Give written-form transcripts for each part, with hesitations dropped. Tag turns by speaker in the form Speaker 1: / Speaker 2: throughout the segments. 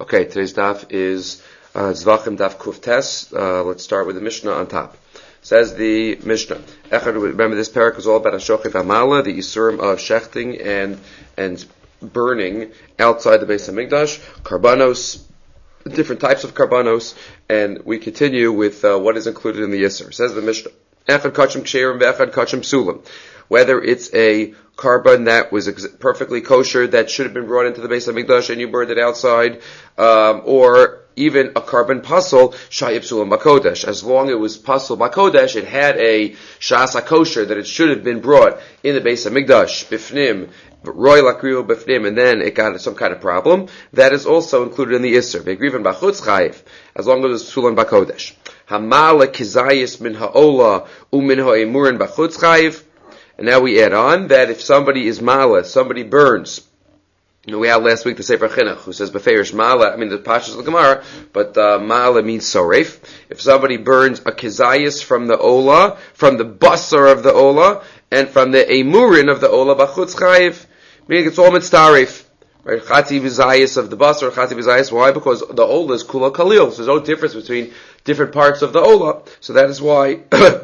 Speaker 1: Okay, today's daf is Zvachim daf Kuftes. Let's start with the Mishnah on top. Says the Mishnah. Remember, this parak is all about Ashochet Hamala, the Yisurim of shechting and burning outside the Beis Hamikdash, karbanos, different types of karbanos, and we continue with what is included in the Yisur. Says the Mishnah. Echad kachim ksherim ve'echad kachim sulam. Whether it's a carbon that was perfectly kosher that should have been brought into the Beis Hamikdash and you burned it outside, or even a carbon puzzle, shayib sulam bakodesh. As long as it was puzzle bakodesh, it had a shas kosher that it should have been brought in the Beis Hamikdash bifnim, roy lakriu bifnim, and then it got some kind of problem. That is also included in the Isser. Ve'griven bachutz chayiv, as long as it's sulam bakodesh. Hamala kizayis min ha'ola umin ha'emurin bachutz chayiv. And now we add on that if somebody is mala, somebody burns. We had last week the Sefer Chinuch, who says beferish mala. I mean the pashas of the Gemara, but mala means soref. If somebody burns a kizayis from the ola, from the basar of the ola, and from the emurin of the ola, bachutz chayiv, meaning it's all mitzaref. Right, chatzi v'zayis of the basar, chatzi v'zayis. Why? Because the ola is kula kalil. So there's no difference between different parts of the ola. So that is why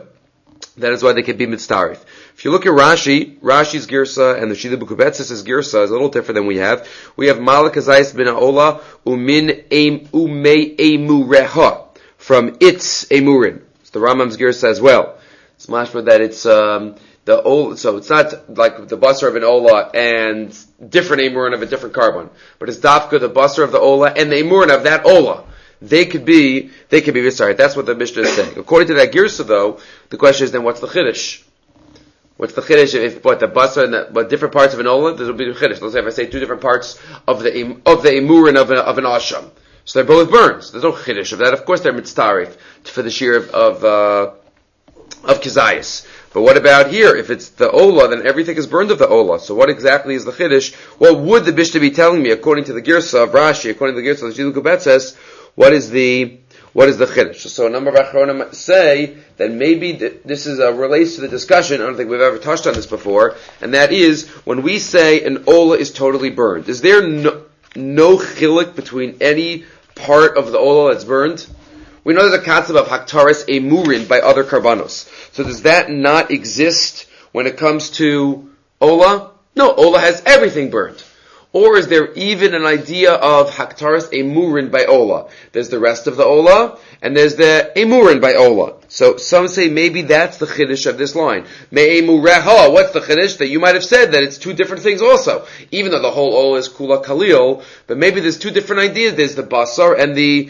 Speaker 1: they can be mitzaref. If you look at Rashi's girsa and the Shida B'Kubetzis' girsa is a little different than we have. We have Malak Azayis bin Ha'ola umin umei emureha, from its emurin. It's the Rambam's girsa as well. It's mashma that it's the ola, so it's not like the basar of an ola and different emurin of a different carbon, but it's dafka the basar of the ola and the emurin of that ola. They could be visarite. That's what the Mishnah is saying. According to that girsa, though, the question is then what's the chiddush? What's the chiddush if the basar and different parts of an ola? There will be a chiddush. Let's say if I say two different parts of the emurin of an asham, so they're both burns. There's no chiddush of that. Of course, they're mitzarif for the shear of kizayis. But what about here? If it's the ola, then everything is burned of the ola. So what exactly is the chiddush? What would the Mishnah be telling me according to the girsa of Rashi, according to the girsa of the Shida B'Kubetzis? What is the chiddush? So a number of achronim say that maybe this is relates to the discussion. I don't think we've ever touched on this before, and that is when we say an ola is totally burned. Is there no chilik between any part of the ola that's burned? We know there's a concept of haktaris emurin by other karbanos. So does that not exist when it comes to ola? No, ola has everything burned. Or is there even an idea of haktaris emurin by ola? There's the rest of the ola, and there's the emurin by ola. So some say maybe that's the chiddush of this line. Me'emureha, what's the chiddush? That you might have said that it's two different things also. Even though the whole ola is kula kalil, but maybe there's two different ideas. There's the basar and the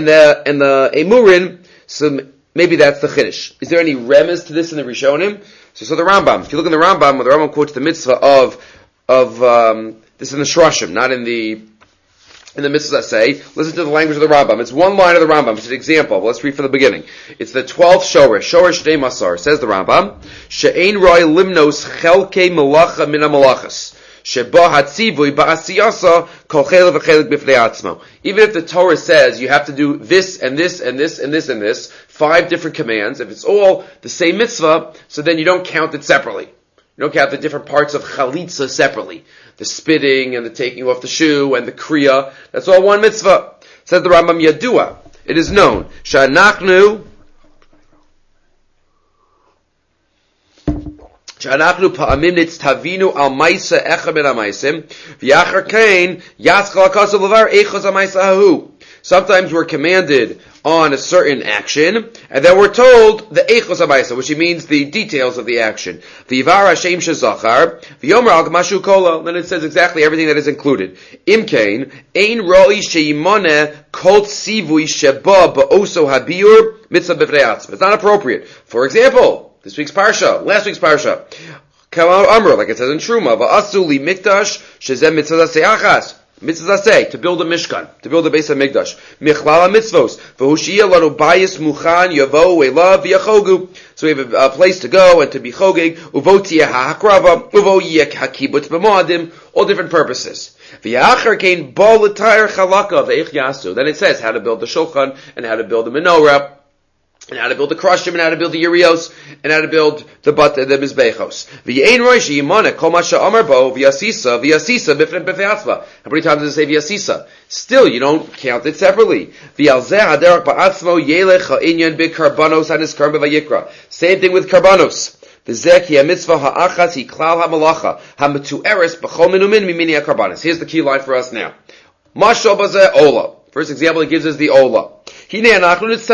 Speaker 1: emurin. So maybe that's the chiddush. Is there any remez to this in the Rishonim? So the Rambam. If you look in the Rambam, when the Rambam quotes the mitzvah of this is in the Shrashim, not in the mitzvahs I say. Listen to the language of the Rambam. It's one line of the Rambam. It's an example. But let's read from the beginning. It's the 12th Shorish. Shorish Shnei Masar. Says the Rambam, She'ein roi limnos chelkei melacha min ha-melachas. Sheba hatzivui ba'asiyasa kol chelik v'chelik b'fnei atzmo. Even if the Torah says you have to do this and this and this and this and this, 5 different commands, if it's all the same mitzvah, so then you don't count it separately. You don't count the different parts of chalitza separately. The spitting and the taking off the shoe and the kriya. That's all one mitzvah. Says the Rambam Yadua. It is known. Sha'anachnu pa'amim nitztavinu al maisa echa min ha-maisim v'yachar kain yaschal ha'kasav levar echos ha-maisa hahu. Sometimes we're commanded on a certain action, and then we're told the echos ha-maisa, which means the details of the action. V'yivar Hashem shezachar v'yomer al g'mashu kola. Then it says exactly everything that is included. Imkain ein roi sheyimoneh kol tzivui sheba ba'oso habiur mitzvah b'fnei atzma. It's not appropriate. For example, last week's parsha, Kama Amr, like it says in Truma, va'asu li mikdash shezem mitzvah se'achas. Mitzvah say to build a mishkan, to build a Beis Hamikdash. Michlala mitzvos v'hushiyah lanu bayis muchan yavo elav v'yachogu. So we have a place to go and to be chogeg. Uvo tiyah ha'akrava, uvo yek hakibutz b'moadim. All different purposes. V'yachar kain bo l'tayr chalaka v'eich yasu. Then it says how to build the shulchan and how to build the menorah. and how to build the krushim, and how to build the urios, and how to build the mizbechos. V'yein roish yimana kol masha amar bo v'yasisa b'fnei b'fe'atzma. How many times does it say v'yasisa? Still, you don't count it separately. V'yalzeh haderach ba'atzmo yelech ha'inyan b'karbanos ha'niskarm b'vayikra. Same thing with karbanos. V'zeh ki ha'mitzvah ha'achas hi klal ha'malacha ha'metu'eres b'chol minumin mimini ha'karbanos. Here's the key line for us now. Mashal b'zeh ola. First example he gives is the ola. This is what we're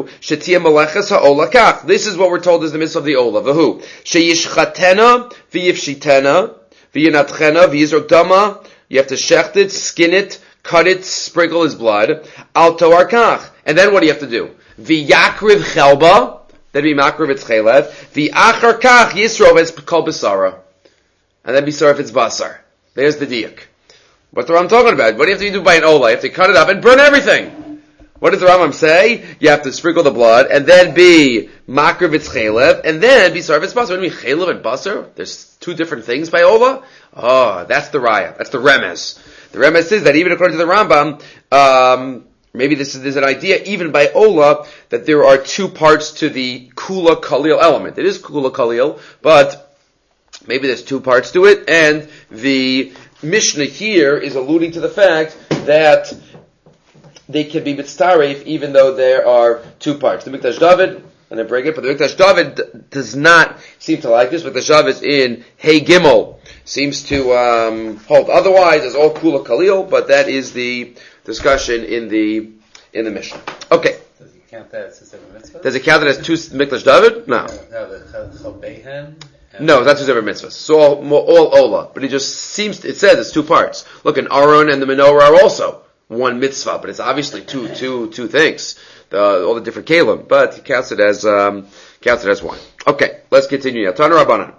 Speaker 1: told is the mitzvah of the ola. V'hu sheyishchatena v'yifshitena v'yinatchena v'yizrodama. You have to shecht it, skin it, cut it, sprinkle his blood. Al toar kach. And then what do you have to do? V'yakriv chelba. Then be makriv its chelev. V'achar kach yisrov it's kol basara. And then bisar if it's basar. There's the diak. What's the Rambam talking about? What do you have to do by an ola? You have to cut it up and burn everything. What does the Rambam say? You have to sprinkle the blood, and then be makriv its chelev, and then be sarv its basar. What do you mean chelev and basar? There's two different things by ola? Oh, that's the raya. That's the remez. The remez is that even according to the Rambam, maybe there's an idea even by ola that there are two parts to the kula kalil element. It is kula kalil, but maybe there's two parts to it, and the Mishnah here is alluding to the fact that they can be mitzaref even though there are two parts. The Mikdash David, and I break it, but the Mikdash David does not seem to like this. Mikdash David in Hey Gimel seems to hold otherwise. It's all Kula Kalil, but that is the discussion in the Mishnah. Okay.
Speaker 2: Does it count that as a mitzvah?
Speaker 1: Does it count that as two Mikdash David? No.
Speaker 2: No, the Chalbeihen.
Speaker 1: No, that's two separate mitzvahs. So all ola, but it says it's two parts. Look, an Aron and the menorah are also one mitzvah, but it's obviously two things. All the different kalim, but he counts it as one. Okay, let's continue now. Tana Rabbanan.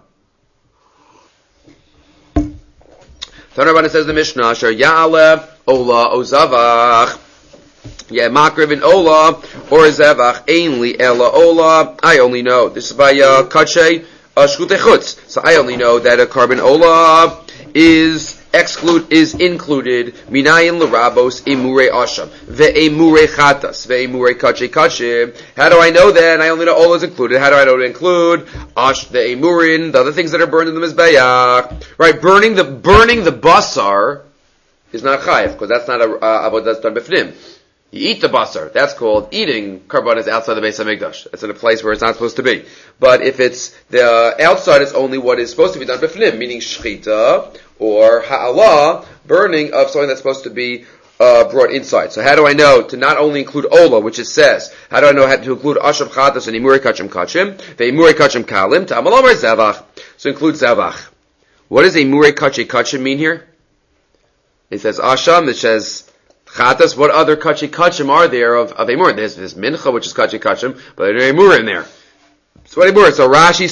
Speaker 1: Tana Rabbanan says the Mishnah, Asher Ya'ale Ola Ozavach. Yeah, Makriv in Ola or Zevach Ainli Ela Ola. I only know this is by Kache. So I only know that a carbon ola is included minayin l'rabos emure asham ve'emure chatas ve'emure kache kache. How do I know that? I only know ola is included. How do I know to include the emurin, the other things that are burned in the mizbeach? Right, burning the basar is not chayiv because that's not a avodah that's done b'fnim. You eat the basar. That's called eating karbanos outside the Beis Hamikdash. It's in a place where it's not supposed to be. But if it's the outside, is only what is supposed to be done b'fnim, meaning shchita or ha'ala, burning of something that's supposed to be brought inside. So how do I know to not only include ola, which it says? How do I know how to include asham chatas and imuri kachim kachim, ve'imuri kachim kalim, to amalomar zavach? So include zavach. What does imuri kachim kachim mean here? It says asham. It says chatas. What other kachim are there of emur? There's mincha, which is kachim, but there's emur in there. So what emur? So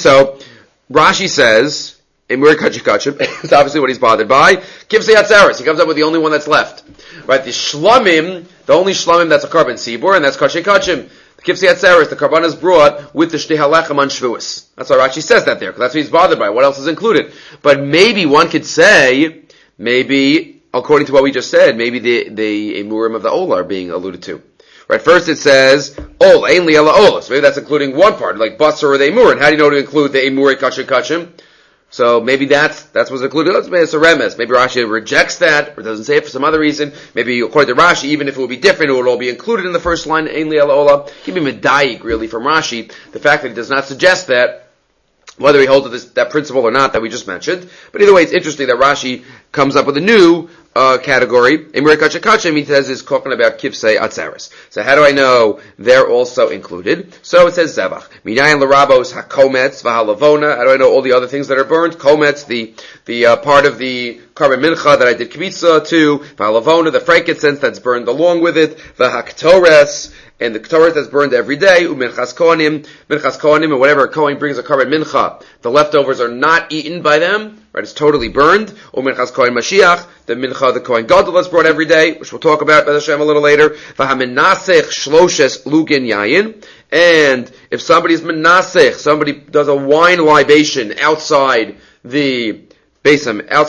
Speaker 1: Rashi says emur kachim. It's obviously what he's bothered by. Kivsei atzeres. He comes up with the only one that's left. Right? The only shlamim that's a carbon sibur, and that's kachim. The kivsei atzeres, the carbon is brought with the shtei halechem on shvuos. That's why Rashi says that there, because that's what he's bothered by. What else is included? But maybe one could say, according to what we just said, maybe the emurim of the ola are being alluded to. Right, first it says, ola, ainli ela ola. So maybe that's including one part, like basar or the emur. And how do you know to include the emuri kachim? So maybe that's what's included. It's a remes. Maybe Rashi rejects that, or doesn't say it for some other reason. Maybe according to Rashi, even if it would be different, it would all be included in the first line, ainli ela ola. Give me medayik, really, from Rashi. The fact that he does not suggest that, whether he holds to that principle or not that we just mentioned. But either way, it's interesting that Rashi comes up with a new category. Emurei kachim kachim, he says, is talking about kivsei atzeres. So how do I know they're also included? So it says zevach. Minayin l'rabos hakometz v'halavona. How do I know all the other things that are burned? Kometz, the part of the carbon mincha that I did kibitza to. V'halavona, the frankincense that's burned along with it. V'haktores, and the Torah that's burned every day, minchas kohanim, and whatever a kohen brings a carbon mincha, the leftovers are not eaten by them, right? It's totally burned. Minchas kohen mashiach, the mincha the kohen gadol that's brought every day, which we'll talk about by the Shem a little later. V'hamenasech shloshes lugin yayin, and if somebody's menasech, somebody does a wine libation outside the Beis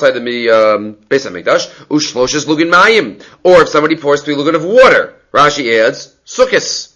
Speaker 1: Hamikdash, ushloshes lugin mayim, or if somebody pours 3 lugan of water. Rashi adds sukkis.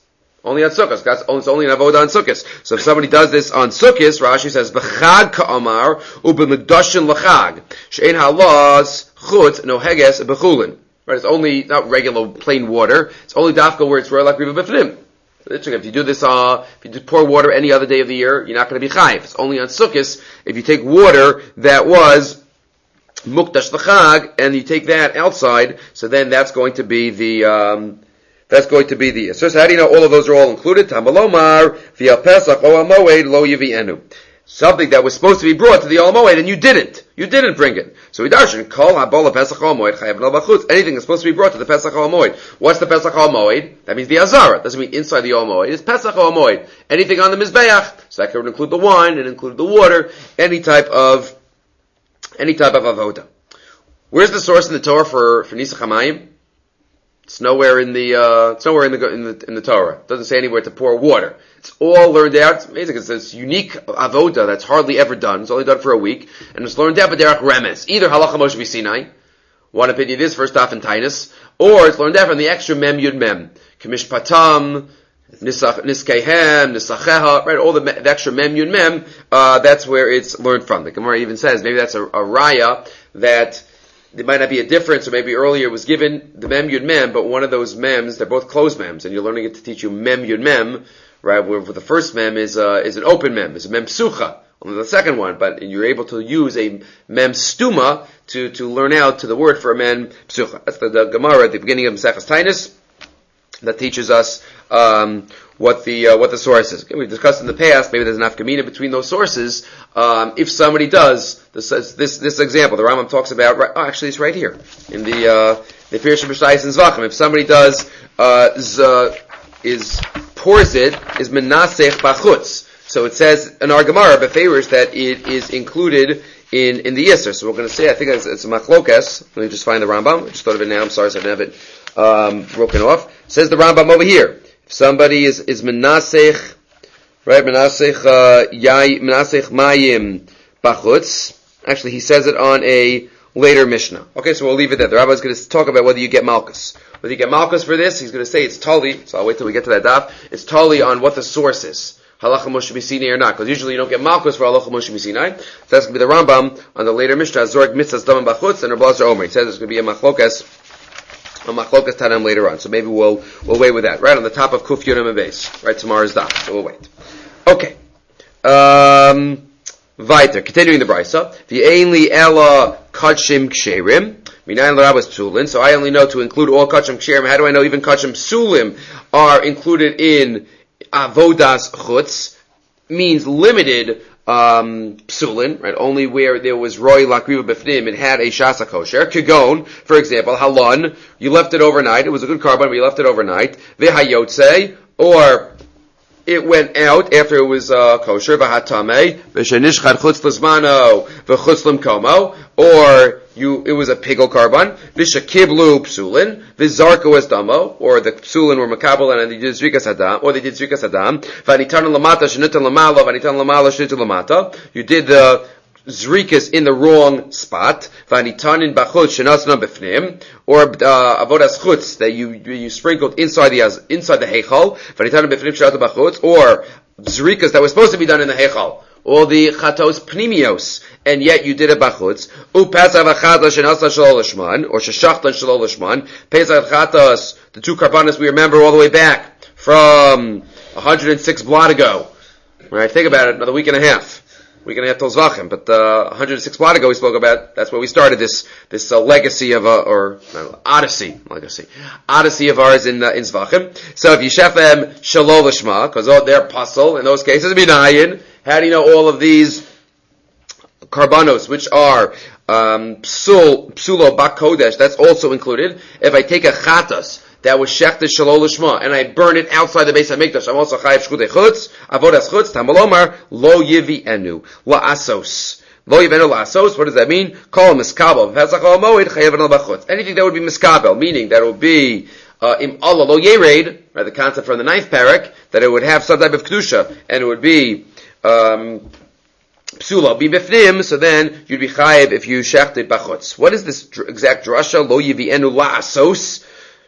Speaker 1: Only on Sukkot. It's only an avoda on Sukkot. So if somebody does this on Sukkot, Rashi says, B'chag ka'amar, u'b'medashin l'chag. She'en halas, chutz, no heges, b'chulin. Right, it's only, not regular plain water. It's only dafka where it's royal like riva b'fnim. If you do this, if you just pour water any other day of the year, you're not going to be chayiv. It's only on Sukkot. If you take water that was mukdash l'chag, and you take that outside, so then that's going to be the So how do you know all of those are all included? Tamalomar, via Pesach, o Moed, lo yivienu. Something that was supposed to be brought to the Ol Moed, and you didn't. You didn't bring it. So we darshan, kol habola Pesach Ol Moed, chayav no bachutz. Anything that's supposed to be brought to the Pesach Ol Moed. What's the Pesach Ol Moed? That means the Azara. Doesn't mean inside the Ol Moed. It's Pesach Ol Moed. Anything on the Mizbeach. So that could include the wine, and include the water, any type of avoda. Where's the source in the Torah for Nisach HaMayim? It's nowhere in the Torah. It doesn't say anywhere to pour water. It's all learned out. It's amazing. It's this unique avoda that's hardly ever done. It's only done for a week, and it's learned out by derech remes. Either halacha Moshe v'Sinai, one opinion is first off in Tainus, or it's learned out from the extra mem yud mem, kemish patam, niskehem, nisacheha, right? All the extra mem yud mem. That's where it's learned from. The Gemara even says maybe that's a raya that. There might not be a difference, or maybe earlier was given the mem yud mem, but one of those mems, they're both closed mems, and you're learning it to teach you mem yud mem, right? Where the first mem is an open mem, is a mem psucha, only the second one, but you're able to use a mem stuma to learn out to the word for a mem psucha. That's the Gemara at the beginning of Maseches Tainus that teaches us what the source is. Okay, we've discussed in the past, maybe there's an afkamina between those sources. If somebody does this example, the Rambam talks about. Actually, it's right here in the Pirush B'Shais and Zvachim. If somebody does pours it is menasech bachutz. So it says in our Gemara beferish that it is included in the Yisr. So we're going to say, I think it's a machlokas. Let me just find the Rambam. I just thought of it now. I'm sorry, so I didn't have it broken off. It says the Rambam over here. If somebody is menasech, right? Menasech mayim bachutz. Actually, he says it on a later Mishnah. Okay, so we'll leave it there. The Rabbi is going to talk about whether you get malchus. Whether you get malchus for this, he's going to say it's tali. So I'll wait till we get to that daf. It's tali on what the source is. Halacha Moshe B'Sinai or not. Because usually you don't get malchus for halacha Moshe B'Sinai. So that's going to be the Rambam on the later Mishnah. Zorg mitzvahs daman bachutz and Rabbi Omer. He says there's going to be a machlokas tanam later on. So maybe we'll wait with that. Right on the top of Kuf Yonam Beis. Right, tomorrow's daf. So we'll wait. Okay. Weiter, continuing the brisa. The ainli ella kachim ksherim. Minayin l'rabas psulim. So I only know to include all kachim ksherim. How do I know even kachim psulim are included in avodas chutz? Means limited psulin, right? Only where there was roy lakriva b'fnim, it had a shasa kosher. Kagon, for example, halon. You left it overnight. It was a good carbon, but you left it overnight. V'hayotze, or it went out after it was kosher, v'hatame, v'shenishchad chutz l'zmano, v'chutz l'mkomo, or it was a pigel carbon, v'shakiblu psulin, v'zarko es damo, or the psulin were makabel and they did zrikas adam, v'anitan lamata shenitan lamala, v'anitan lamala shenitan lamata, you did the zrikas in the wrong spot, v'anitanin bachutz shenasna b'fnim, or avodas chutz that you sprinkled inside the heichal, v'anitanin b'fnim shenasna bachutz, or zrikas that was supposed to be done in the heichal, or the chatos pnimios, and yet you did a bachutz, u'pesav achatas shenasna shalol lishman, or sheshachtan shalol lishman, pesav chatas, the two karbanos we remember all the way back from 106 blot ago, right? Think about it, another week and a half till Zvachim, but 106 blot ago we spoke about, that's where we started this legacy of odyssey of ours in Zvachim. So if you shef them shalol lishma, because they're puzzle in those cases, minayin. How do you know all of these karbanos, which are psulo bak kodesh, that's also included? If I take a chatas that was shechted shalol lishma, and I burn it outside the base of Mikdash, I'm also chayiv shchutei chutz, avodas chutz, tamalomar, lo yivi enu, la'asos. Lo yivi enu la'asos, what does that mean? Kol miskabel, v'pesach al moed, chayiv enu b'chutz. Anything that would be miskabel, meaning that it would be, im Allah lo yered, right, the concept from the 9th parak, that it would have some type of kedusha, and it would be, psula be bifnim, so then you'd be chayiv if you shechted b'chutz. What is this exact drasha? Lo yivi enu la'asos.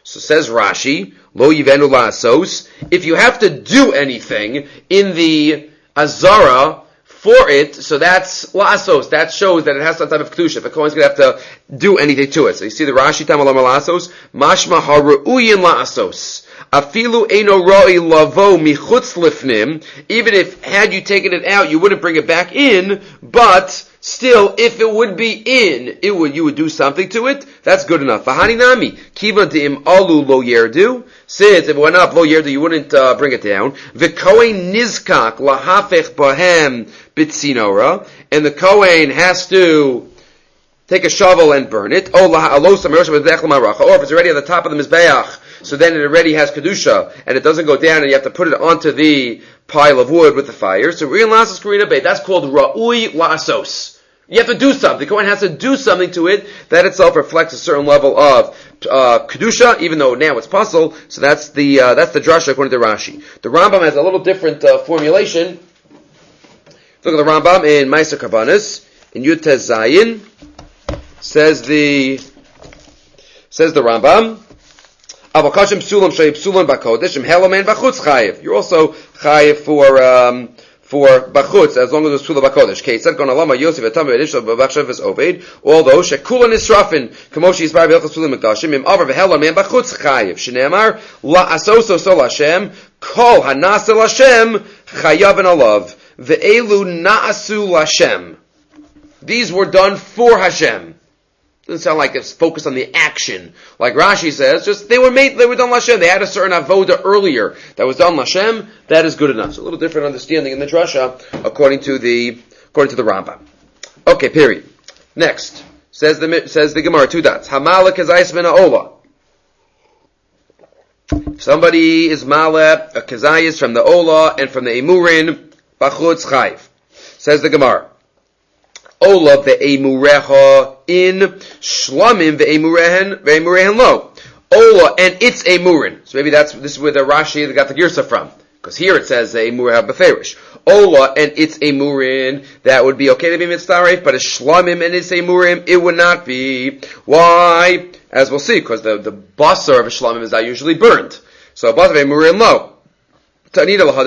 Speaker 1: So says Rashi, lo yivenu la'asos, if you have to do anything in the azara for it, so that's la'asos, that shows that it has some type of kedusha. The Kohen's going to have to do anything to it. So you see the Rashi tam alam la'asos, mashma haru'uyin la'asos. Afilu eino ra'i lavo michutz lifnim, even if had you taken it out, you wouldn't bring it back in, but still, if it would be in, you would do something to it. That's good enough. V'hani nami kiva de'im alu lo yerdu. Since if it went up lo yerdu, you wouldn't bring it down. V'kohen nizkak lahafech bahem bitzinora, and the kohen has to take a shovel and burn it. Or if it's already on the top of the mizbeach, so then it already has kedusha, and it doesn't go down, and you have to put it onto the pile of wood with the fire. So real lasos karina beit, that's called ra'ui lasos. You have to do something. The Kohen has to do something to it. That itself reflects a certain level of kedusha, even though now it's puzzle. So that's the drasha according to Rashi. The Rambam has a little different formulation. Look at the Rambam in Meiser Karbanis in Yud Tez Zayin. Says the Rambam. Avokashim psulam shei psulam bakodesh im helamen bachutz chayiv. You're also chayiv for bachutz, as long as it's psula bakodesh. Keitzad kon alama Yosef etam ve'edishal b'bachshav es oved, although shekulan nisrafin kamoshi yisbar v'ilchas psulim mikdashim im avar v'helamen bachutz chayiv. Shneamar la'asoso sol Hashem kol hanasel Hashem chayav and alav ve'elu na'asu l'Hashem. These were done for Hashem. Doesn't sound like it's focused on the action. Like Rashi says, just they were done Lashem. They had a certain avoda earlier that was done Lashem. That is good enough. So a little different understanding in the drasha according to the Rambam. Okay, period. Next says the Gemara, 2 dots. Hamala kazayis min ha'ola. If somebody is mala a kazayis from the ola and from the emurin, bachutz chayv. Says the Gemara. Ola ve'emureha in shlamim ve'emurehen lo. Ola and its emurin. So maybe this is where the Rashi got the girsa from. Because here it says emureha beferish. Ola and its emurin, that would be okay to be mitzaref, but a shlamim and its emurim, it would not be. Why? As we'll see, because the basar of a shlamim is not usually burned. So basar ve'emurin lo. So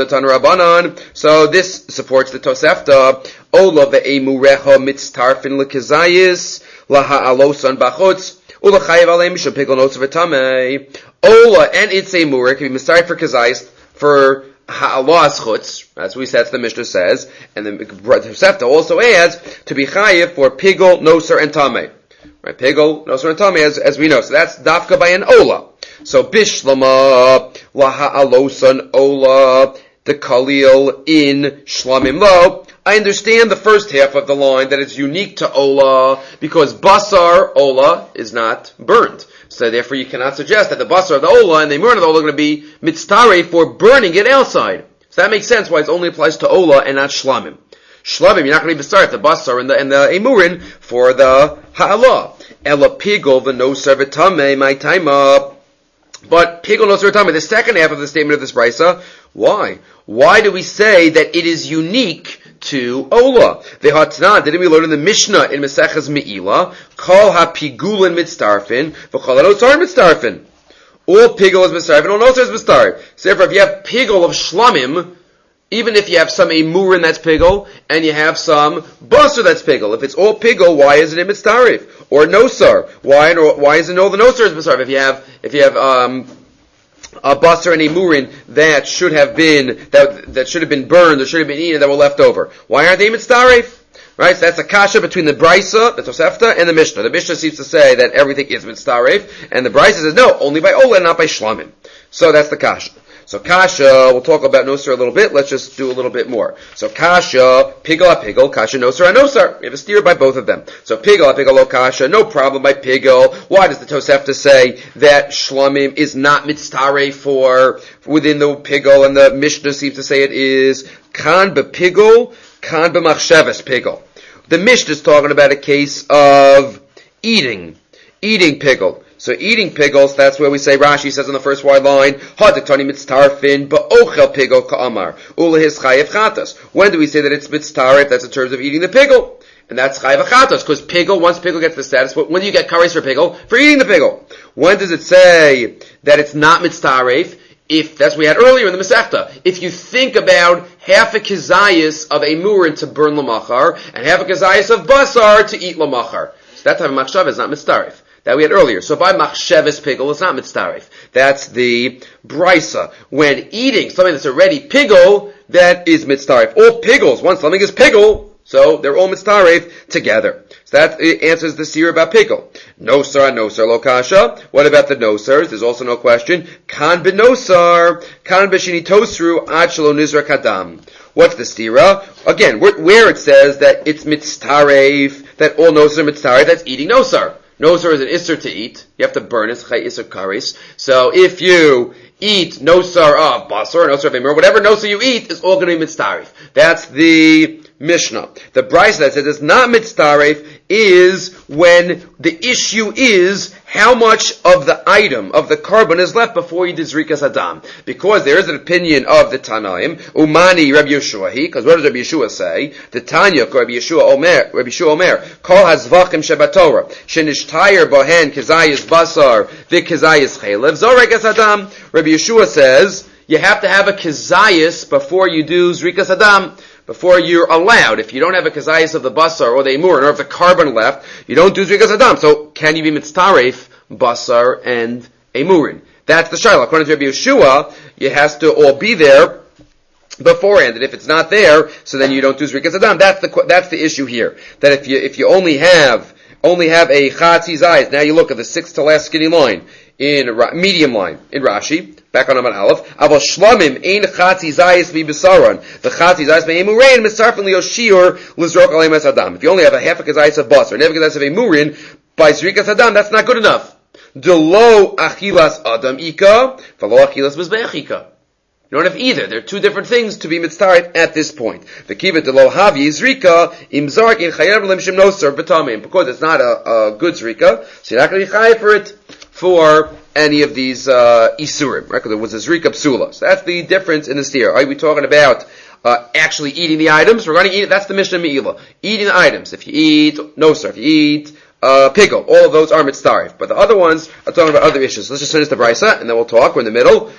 Speaker 1: this supports the Tosefta. Ola ve'emureha mitztarfin lekazayis laha'alosan bachutz ulachayev aleim mishum pigol notzah v'tamei. Ola and its emureh can be mitzarfin for kazayis for ha'alos chutz. That's what we said. The Mishnah says, and the Tosefta also adds to be chayev for pigol, noser, and tamei. Right, pigol, noser, and tamei, as we know. So that's dafka by an ola. So bishlama laha'alosan ola the kalil in shlamim lo. I understand the first half of the line that it's unique to ola because basar ola is not burned. So therefore you cannot suggest that the basar of the ola and the emurin of the ola are going to be mitztare for burning it outside. So that makes sense why it only applies to ola and not shlamim. Shlamim, you're not going to be mitztare the basar and the emurin for the ha'ala. Ela pigol v'noser v'tamei my time up. But pigol noser v'tamei, the second half of the statement of this brisa, why? Why do we say that it is unique to Ola? The Hatnan, didn't we learn in the Mishnah in Maseches Me'ila, Kol ha-pigulin mitztarfin, v'chol ha-notzar mitztarfin. All pigol is mitztarfin, all notzar is mitztarfin. So therefore, if you have pigol of shlamim, even if you have some emurin that's pigol, and you have some basar that's pigol, if it's all pigol, why isn't it mitztarif? Or nosar, why isn't all the nosar is mitztarif? If you have a basar and emurin that should have been burned or should have been eaten that were left over, why aren't they mitztarif? Right, so that's a kasha between the brisa, the Tosefta, and the Mishnah. The Mishnah seems to say that everything is mitztarif, and the brisa says no, only by ola and not by shlamim. So that's the kasha. So kasha, we'll talk about nosar a little bit. Let's just do a little bit more. So kasha, pigol ha-pigol, kasha nosar ha-nosar. We have a steer by both of them. So pigol ha-pigol lo kasha, no problem by pigol. Why does the Tosefta say that shlamim is not mitztare for within the pigol, and the Mishnah seems to say it is kan be-pigol, kan be-machsheves pigol. The Mishnah is talking about a case of eating pigol. So eating pickles, that's where we say, Rashi says on the first wide line, Hadaktani mitztarfin ba'ochel pigol ka'amar, ula his chayev chatas. When do we say that it's mitztarif? That's in terms of eating the pickle. And that's Chai V'chatos, because pigel, once pigel gets the status, when do you get kares for pigel? For eating the pigel. When does it say that it's not mitztaref? If that's what we had earlier in the Masechta. If you think about half a kizayis of a murin to burn lamachar, and half a kizayis of basar to eat lamachar. So that type of machshav is not mitztaref. That we had earlier. So by machsheves pigel, it's not mitztaref. That's the brisa. When eating something that's already pigel, that is mitztaref. All pigels, once something is pigel, so they're all mitztaref together. So that answers the seer about pigel. Nosar, lo kasha. What about the nosars? There's also no question. Kan benosar, kan b'shini tosru, ad shelo nizra kadam. What's the stira? Again, where it says that it's mitztaref, that all nosar are mitztaref, that's eating nosar. Nosar is an isser to eat. You have to burn it. Chay isser kares. So if you eat nosar of basar, nosar of emor, whatever nosar you eat is all going to be mitztaref. That's the Mishnah. The brisa that says it's not mitztaref is when the issue is how much of the item, of the carbon is left before you do zrikas adam. Because there is an opinion of the Tanaim, Umani Rabbi Yeshua, because what does Rabbi Yeshua say? The Tanya, Rabbi Yeshua Omer, Kol hazvachim shebatorah, shenishtayir bohen kizayis basar, v'kizayis chelev, zorekas adam. Rabbi Yeshua says, you have to have a kizayis before you do zrikas adam. Before you're allowed. If you don't have a kazayis of the basar or the emurin or of the carbon left, you don't do zrikas adam. So can you be mitztaref basar and emurin? That's the shayla. According to Rabbi Yeshua, it has to all be there beforehand. And if it's not there, so then you don't do zrikas adam. That's the issue here. That if you only have a chatzi zayis, now you look at the sixth to last skinny line medium line in Rashi. Back on Amud Aleph. Aval shlamim ein chatzi zayis v'besaron. The chatzi zayis me'emurin mitzarfen liyoshir lizrok aleim es adam. If you only have a half a kazayis of basar and half a kazayis of emurin, by zrikas adam, that's not good enough. Delo achilas adam ika, v'lo achilas mizbeach ika. You don't have either. They're two different things to be mitztaret at this point. V'kivet delo havi zrika imzark in chayav limshim nosar b'tamim. Because it's not a good zrika, so you're not going to be chayav for it for any of these isurim, right? Because it was a zrika psula. So that's the difference in the steer. Are we talking about actually eating the items? We're going to eat it. That's the Mishnah Me'ila. Eating the items. If you eat nosar, if you eat pigel, all of those are mitztarif. But the other ones are talking about other issues. Let's just finish the brisa, and then we'll talk. We're in the middle.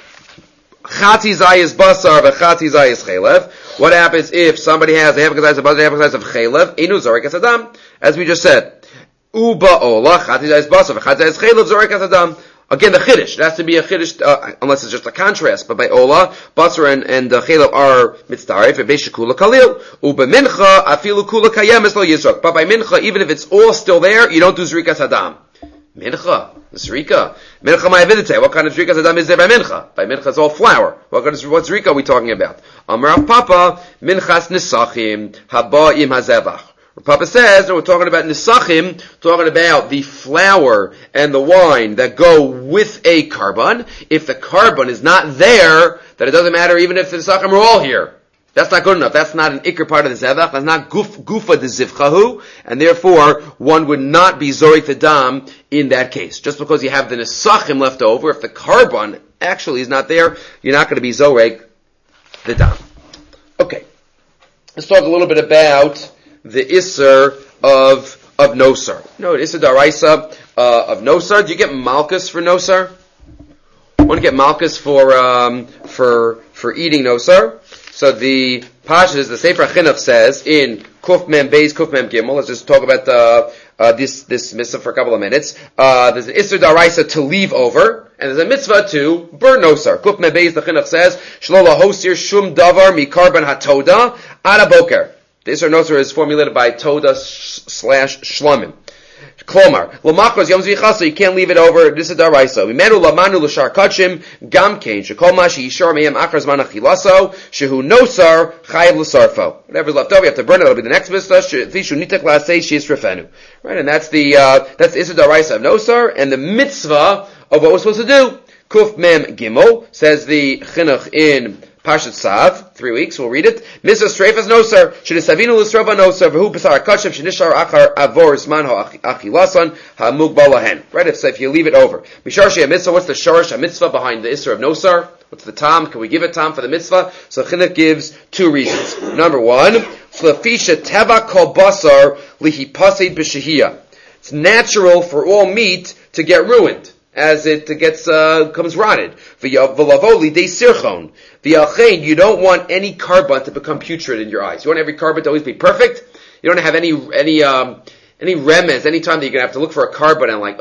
Speaker 1: Chati zayis basar v'chati zayis chelev. What happens if somebody has a half a kazayis of basar, half a kazayis of chelev? Inu zorik adam, as we just said. Uba ola chati zayis basar v'chati zayis chelev zorik adam. Again, the chiddush. It has to be a chiddush, unless it's just a contrast. But by ola, basar and chelev are mitztarif, and beishikula kalil. Uba mincha afilu kula kayem es lo yisrok. But by mincha, even if it's all still there, you don't do zrikas adam. Mincha, zrika. Mincha ma'avidite. What kind of zrikas adam is there by mincha? By mincha, it's all flour. What zrika are we talking about? Amar Papa, minchas nisachim, haba'im hazevach. Papa says, no, we're talking about nisachim, talking about the flour and the wine that go with a carbon. If the carbon is not there, then it doesn't matter even if the nisachim are all here. That's not good enough. That's not an ikr part of the zevach. That's not gufa de zivchahu, and therefore one would not be zorik the dam in that case. Just because you have the nisachim left over, if the carbon actually is not there, you're not going to be zorik the dam. Okay, let's talk a little bit about the Isser of Nosar. No, Isser Daraisa of Nosar. Do you get Malchus for Nosar? Want to get Malchus for eating Nosar? So the Pashas, the Sefer Chinuch says in Kuf Mem Beis, Kuf Mem Gimel. Let's just talk about this mitzvah for a couple of minutes. There's an Isser Daraisa to leave over, and there's a mitzvah to burn Nosar. Kuf Mem Beis, the Chinuch says, Shlo lahosir shum davar mikarban hatoda ad aboker. The Isser Nosar is formulated by Toda / Shlamim. Klomar, Lamakos Yom Zvichasa, you can't leave it over, this is Daraisa. Vimenu Lamanu L'Shar Kachim, Gamkein, Shekol Mashi Yishar Meyem Achar Zman Achilaso, Shehu Nosar, Chayav L'Sarfo. Whatever's left over, you have to burn it, it'll be the next mitzvah, Tishu Nitek Lasei Shis Refenu. Right, and that's the Isser Daraisa of Nosar, and the mitzvah of what we're supposed to do. Kuf Mem Gimel, says the Chinuch in Parshat Sav, 3 weeks, we'll read it. Misa Streifas Nosar, Shedisavinu L'Srova Nosar, V'hu Pesar HaKachav, Shenishar Achar Avor Zman HaAchilasan, HaMug Balahen. Right, if you leave it over. Mishar Shei HaMitzvah, what's the Sharash HaMitzvah behind the Isser of Nosar? What's the Tam? Can we give a Tam for the Mitzvah? So Chinuch gives 2 reasons. Number 1, Shlafisha teva kol basar lihipasid b'shehiyah. It's natural for all meat to get ruined as it comes rotted. You don't want any carbon to become putrid in your eyes. You want every carbon to always be perfect. You don't have any remnants. Any time that you're going to have to look for a carbon and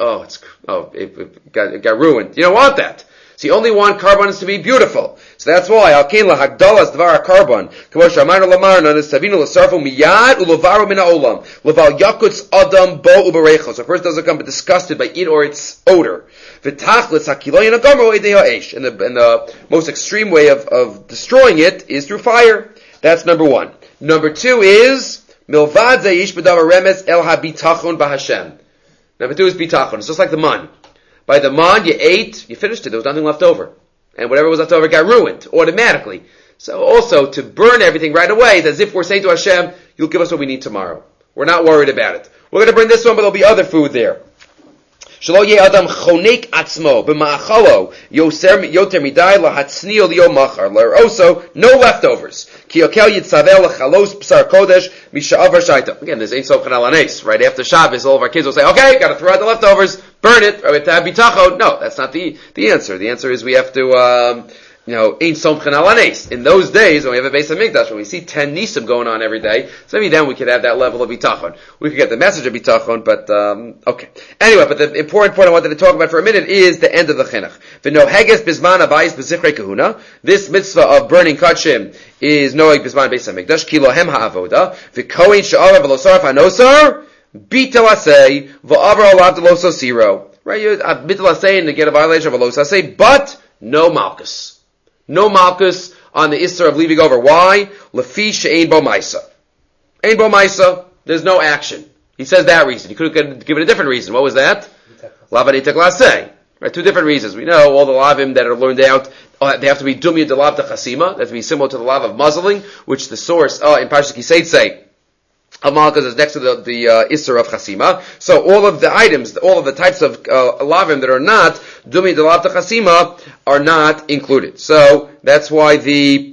Speaker 1: it got ruined. You don't want that. So you only want carbons to be beautiful. So that's why Alkein lahagdalas dvar carbon. Kamo shamaynu lamarna nestavinu lasarfu miyad ulovaru min haolam. Leval yakutz adam bo uberechos. So a person doesn't become disgusted by it or its odor. V'tachlis hakiloyin agamer oidei ha'esh. And the most extreme way of destroying it is through fire. That's number one. Number two is milvad zayish b'davar remes el habitachon b'Hashem. Number two is bitachon. It's just like the man. By the man, you ate, you finished it, there was nothing left over. And whatever was left over got ruined, automatically. So also, to burn everything right away, it's as if we're saying to Hashem, you'll give us what we need tomorrow. We're not worried about it. We're going to burn this one, but there'll be other food there. Shelo ye adam chonek atzmo b'ma'achalo yoter midai lahatznio liyo machar also no leftovers ki yokel yitzavel lachalos b'sar kodesh misha'avar shaita. Again, there's ein sof chanal anes. Right after Shabbos, all of our kids will say, "Okay, got to throw out the leftovers, burn it, or to have bitachon." No, that's not the answer. The answer is we have to ein sof chanal anes. In those days, when we have a Beis Hamikdash, when we see 10 nisim going on every day, so maybe then we could have that level of bitachon. We could get the message of bitachon, but okay. Anyway, but the important point I wanted to talk about for a minute is the end of the chinuch. V'noheges bisman abayis b'zichrei kahuna. This mitzvah of burning kachim is noeg bisman Beis Hamikdash. Ki lohem ha'avoda. V'kohen she'arav v'losaraf hanosar bitel asay v'avar olav deloso siro. Right? Bitel asay and to get a violation of a los asay, but no malchus. No malchus on the Isser of leaving over. Why? Lefi she'ein bo maisa. Ein bo maisa. There's no action. He says that reason. He could have given a different reason. What was that? Lavanitek lasei. Right? Two different reasons. We know all the lavim that are learned out, they have to be dumya de lav de chasima. They have to be similar to the lav of muzzling, which the source, in Parshas Kiseitze, Malchus is next to the Isser of Chasima. So all of the items, all of the types of lavim that are not Dumi de Lav Chasima are not included. So that's why the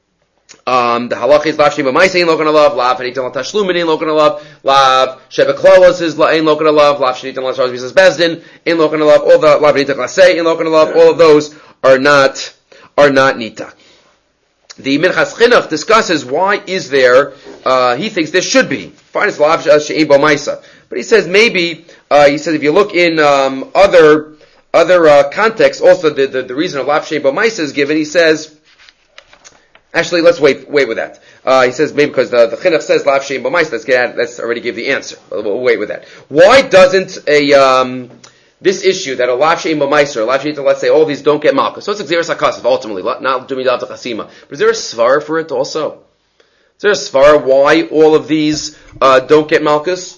Speaker 1: halach is Lav Shema Maisa ain't lokan alav, Lav Hanitan Tashlumin ain't lokan alav, Lav Shebeklolos is ain't lokan alav, Lav Shenitan Lasharos Bisas Bezdin ain't lokan alav, all the Lav Hanitan Lasei ain't lokan alav, all of those are not nita. The Minchas Chinuch discusses why is there, he thinks there should be. Fine, it's Lav She'ein Bo Maisa. But he says maybe, he says if you look in other contexts, also the reason of Lav She'ein Bo Maisa is given, he says, actually let's wait with that. He says maybe because the Chinuch says Lav She'ein Bo Maisa, let's already give the answer. We'll wait with that. Why doesn't this issue that a lav she'ein b'maiser, a lav she'ein, let's say all these don't get malchus. So it's xeris hakasif ultimately, not dumi dav chasima. But is there a svara for it also? Is there a svara why all of these don't get malchus?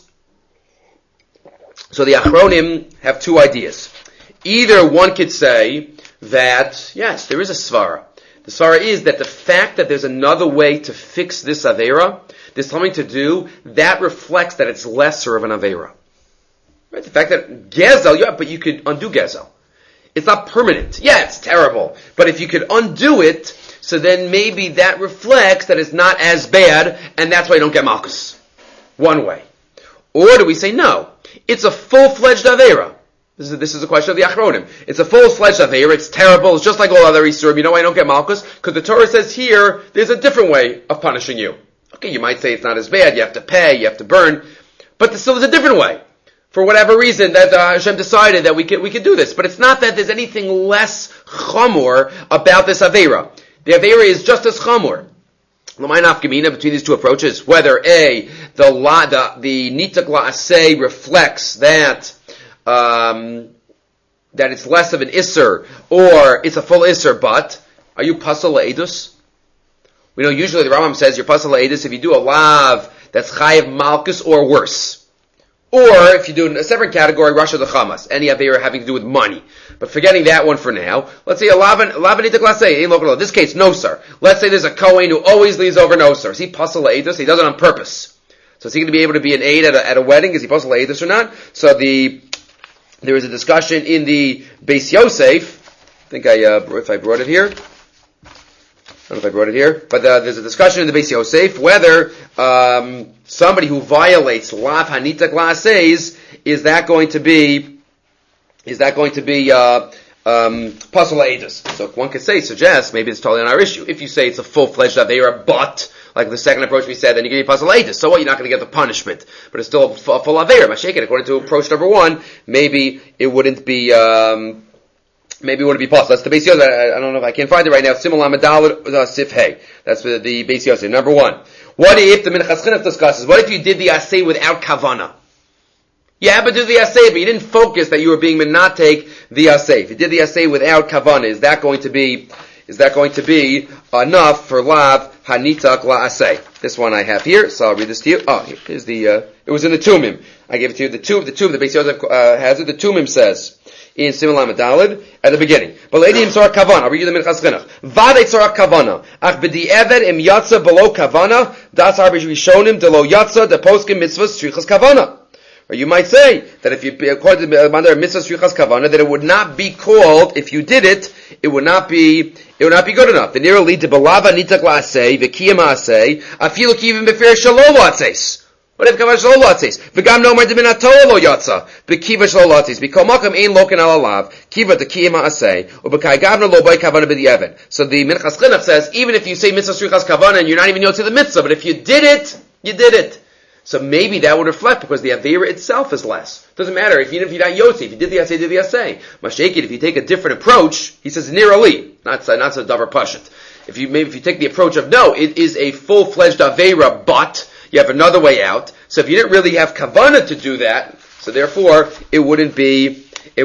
Speaker 1: So the achronim have two ideas. Either one could say that yes, there is a svara. The svara is that the fact that there's another way to fix this avera, there's something to do that reflects that it's lesser of an avera. Right? The fact that Gezel, yeah, but you could undo Gezel. It's not permanent. Yeah, it's terrible. But if you could undo it, so then maybe that reflects that it's not as bad, and that's why you don't get Malchus. One way. Or do we say, no, it's a full-fledged Avera. This is a question of the Achronim. It's a full-fledged Avera, it's terrible, it's just like all other Isurim. You know why I don't get Malchus? Because the Torah says here, there's a different way of punishing you. Okay, you might say it's not as bad, you have to pay, you have to burn, but still there's a different way. For whatever reason, that Hashem decided that we could do this. But it's not that there's anything less chamor about this Avera. The Avera is just as chamor. L'may nafkamina between these two approaches, whether the nitak la'aseh reflects that it's less of an isser, or it's a full isser, but are you pasal la'edus? We know usually the Rambam says you're pasal la'edus if you do a lav that's chayav malchus or worse. Or, if you do in a separate category, Rasha the Chamas, any Avera having to do with money. But forgetting that one for now, let's say a Lavanitak Lasei, in this case, no sir. Let's say there's a Kohen who always leaves over no sir. Is he Pasal Eidus? He does it on purpose. So is he going to be able to be an aid at a wedding? Is he Pasal Eidus or not? So there is a discussion in the Beis Yosef, I think if I brought it here. I don't know if I brought it here, but there's a discussion in the Beis Yosef whether somebody who violates lav hanita glases is that going to be pasul edus. So one could suggest maybe it's totally on our issue. If you say it's a full-fledged avera, but like the second approach we said, then you give me pasul edus. So what? You're not going to get the punishment, but it's still a full avera. Mashaykin, according to approach number one, maybe it wouldn't be. Maybe it wouldn't be possible. That's the Beis Yosef. I don't know if I can find it right now. Simul Lamed Sif Hey. That's the Beis Yosef. Number one. What if the Minchas Chinuch discusses? What if you did the asay without kavana? You happened to do the asay, but you didn't focus that you were being menatek the asay. If you did the asay without kavana, is that going to be enough for lav hanitak la asay? This one I have here, so I'll read this to you. Oh, here's the. It was in the Tumim. I gave it to you. The Beis Yosef has it. The Tumim says in Simul Lamed Daled at the beginning. But lady im tzorach kavana. I'll read you the Minchas Chinuch. Vade tzorach kavana. Ach b'di'eved im yatsa below kavana. Das harbish rishonim de lo yatsa de poskim mitzvahs strichas kavana. Or you might say that if you according to the Mandar mitzvahs strichas kavana, that it would not be called if you did it. It would not be good enough. The near lead to belava nitak la'asei v'kiyam asei afilu kivim befer shalom la'aseis. What if kavash lo latzis? V'gam no mar deminatoa lo yatsa. V'kivash lo latzis. V'kol makam ein loken al alav. Kiva tekiyama asay. U'b'kai gavna lo boy kavana b'di'evan. So the Minchas Chinuch says, even if you say mitzvah strichas kavana and you're not even yotze the mitzvah, but if you did it, you did it. So maybe that would reflect because the avera itself is less. Doesn't matter if you're not yotze. If you did the asay, did the asay. Mashaykin, if you take a different approach, he says nirali, not so davar pashut. If you take the approach of no, it is a full-fledged avera, but you have another way out. So if you didn't really have kavanah to do that, so therefore it wouldn't be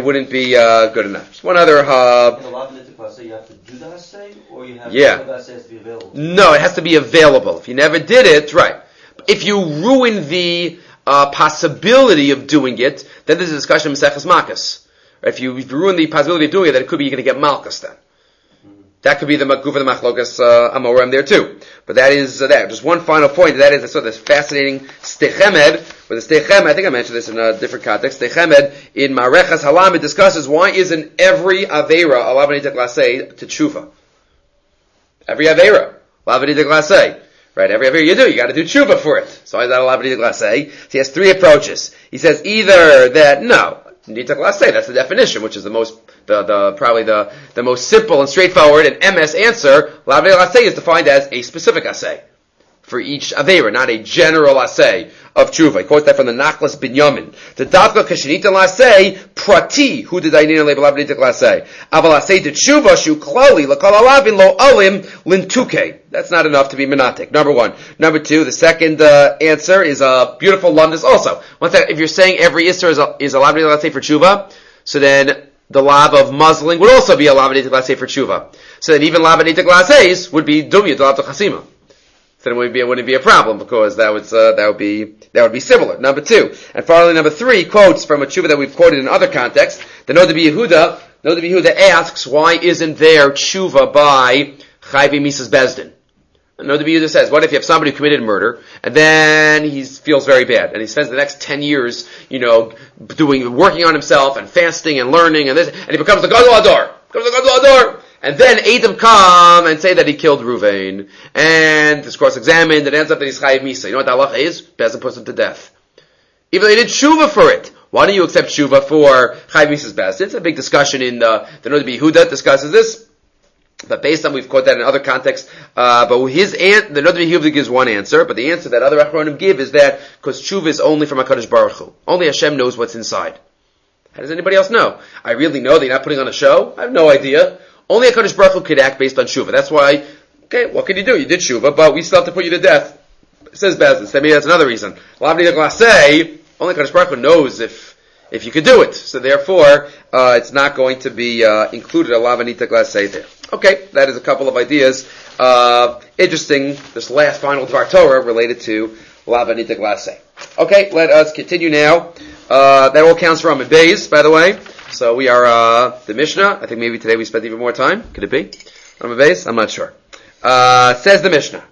Speaker 1: good enough. Just one other.
Speaker 3: In a lav nitak laseh, you have to do the asay, or you have the asay has to be available.
Speaker 1: No, it has to be available. If you never did it, right? If you ruin the possibility of doing it, then there's a discussion of Maseches Makas. If you ruin the possibility of doing it, then it could be you're going to get malchus then. That could be the Makuf of the Machlokas Amoram there too. But that is that. Just one final point. That is this fascinating Steichemed. With the Steichemed, I think I mentioned this in a different context. Steichemed in Marechas Halam, it discusses why isn't every Aveira a Lavanitek Laseh to Tshuva? Every Aveira. Lavanitek Laseh. Right, every Aveira you got to do Tshuva for it. So why is that a Lavanitek Laseh? So he has three approaches. He says either that, no, Nitak Laseh, that's the definition, which is probably the most simple and straightforward and MS answer. Lavnei Laseh is defined as a specific asay for each aveira, not a general asay of tshuva. He quotes that from the Nachlas Binyamin. The Davka Kashinita Laseh Prati, who did I need to label Lavnitak Laseh? Aval Aseh de tshuva shu klali lakal alavin lo alim lintuke. That's not enough to be menatik. Number one. Number two, the second answer is a beautiful lumdus also. If you're saying every Isser is a Lavnitak Laseh for tshuva, so then the lav of muzzling would also be a lavanitik laseh for tshuva. So then even lavanitik laseis would be dumya to lav chasima. So then it wouldn't be a problem because that would be similar. Number two. And finally number three, quotes from a tshuva that we've quoted in other contexts. The Noda Yehuda asks, why isn't there tshuva by Chayvi Misas Bezdin? Noda Yehuda says, what if you have somebody who committed murder, and then he feels very bad, and he spends the next 10 years, working on himself, and fasting, and learning, and this, and he becomes the Gadol Ador. And then Edom come and say that he killed Ruvain, and is cross-examined, and ends up that he's Chayiv Misa. You know what the halacha is? Bezin puts him to death. Even though he did tshuva for it. Why don't you accept tshuva for Chayiv Misa's Bezin? It's a big discussion in the Noda Yehuda discusses this. But based on, we've quoted that in other contexts, but the Noda Yehuda gives one answer, but the answer that other Achronim give is that, because tshuva is only from HaKadosh Baruch Hu. Only Hashem knows what's inside. How does anybody else know? I really know that you're not putting on a show? I have no idea. Only HaKadosh Baruch Hu could act based on tshuva. That's why, what can you do? You did tshuva, but we still have to put you to death. It says Bezin. So maybe that's another reason. Only HaKadosh Baruch Hu knows if you could do it. So therefore, it's not going to be included a Lavanitak Laseh there. Okay, that is a couple of ideas. Interesting, this last final Dvar Torah related to Lavanitak Laseh. Okay, let us continue now. That all counts for Amud Beis, by the way. So we are the Mishnah. I think maybe today we spent even more time. Could it be? Amud Beis? I'm not sure. Says the Mishnah.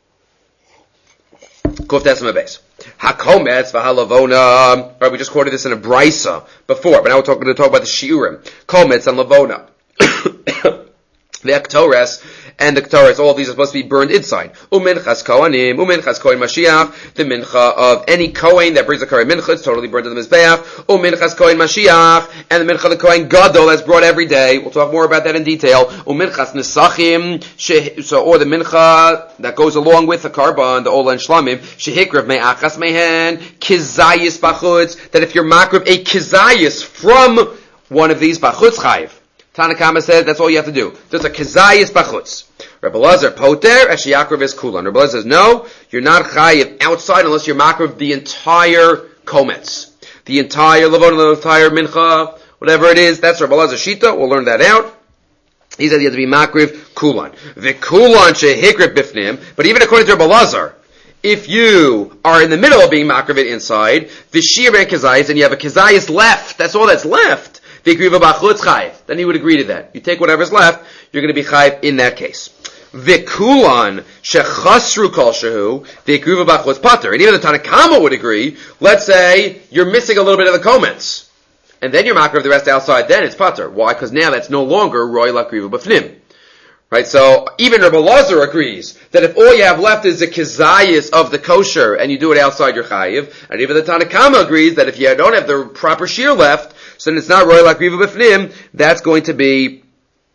Speaker 1: Kuftes Amud Beis. Hakometz v'halavona. Right, we just quoted this in a brisa before, but now we're going to talk about the shiurim. Kometz and lavona. the Ktores and the Ktores, all of these are supposed to be burned inside. Uminchas Kohanim, Uminchas Kohen Mashiach, the mincha of any Kohen that brings a Kohen mincha, it's totally burned in the Mizbeach. Uminchas Kohen Mashiach, and the mincha of the Kohen Gadol that's brought every day. We'll talk more about that in detail. Uminchas Nesachim, or the mincha that goes along with the Karban, the Ola and Shlamim, Shehikrav Me'achas Mehen, Kizayis Bachutz, that if you're makrav a Kizayis from one of these Bachutz Chayiv. Tanakama says that's all you have to do. There's a Kizayis Bachutz. Rabbi Lazar Poter, Eshiyakrav is Kulan. Rabbi Lazar says, no, you're not Chayiv outside unless you're makrav the entire Kometz. The entire Levon, the entire Mincha, whatever it is, that's Rabbi Lazar Shita. We'll learn that out. He said you have to be makrav Kulan. The Kulan Shehikrat Bifnim, but even according to Rabbi Lazar, if you are in the middle of being makrav it inside, the Shir and Kizayis, and you have a Kizayis left, that's all that's left, then he would agree to that. You take whatever's left, you're going to be chayiv in that case. Vikulan shechasru kol shehu v'ikriva b'chutz pater. And even the Tanakama would agree. Let's say you're missing a little bit of the comments, and then you're makrav the rest outside. Then it's pater. Why? Because now that's no longer roy lakriva b'fnim. Right? So even Rabbi Lazar agrees that if all you have left is the kizayis of the kosher and you do it outside your chayiv, and even the Tanakama agrees that if you don't have the proper shear left, so then it's not roy lakriva b'fnim, that's going to be